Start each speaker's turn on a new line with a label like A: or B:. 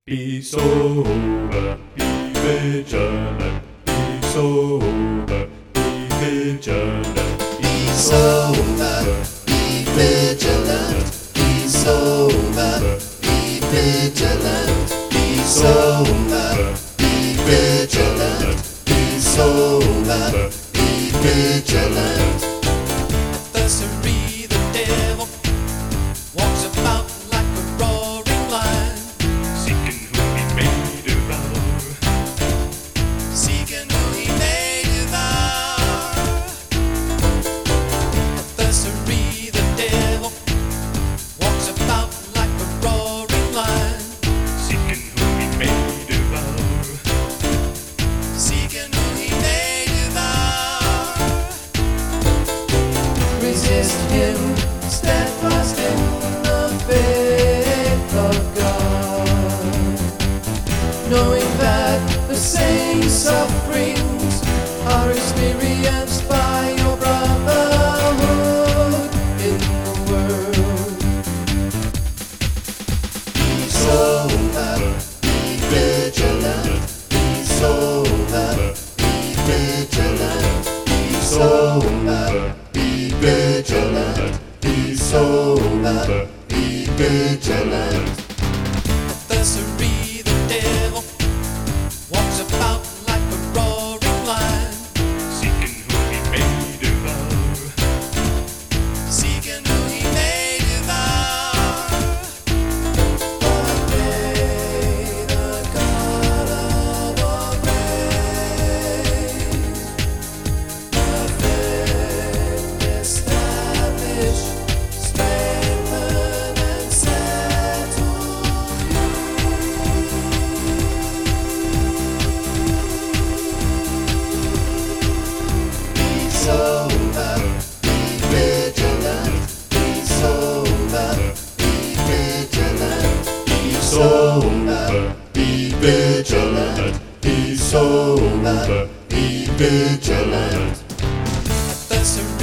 A: Be sober, be vigilant, be sober, be vigilant,
B: Be sober, be vigilant, be sober, be vigilant, be sober, be vigilant, be sober, be vigilant.
C: Adversary, the devil, walks about like a roaring lion,
A: seeking whom he may devour.
C: seeking who he may devour. Adversary, the devil, walks about like a roaring lion,
A: Seeking whom he may devour.
C: seeking who he may devour.
B: Resist him, steadfast in the faith of God, knowing that the same sufferings are experienced by your brotherhood in the world. Be sober, be vigilant, be sober, be vigilant, be sober, be vigilant, be sober, be vigilant.
C: Adversary, the devil, walks about like a roaring lion,
A: Seeking whom he may devour.
C: seeking who he may devour.
B: But may the God of all grace perfect, establish, strengthen, and settle you. Be sober, be vigilant, be sober, be vigilant, be sober, be vigilant, be sober, be vigilant.
C: Adversary,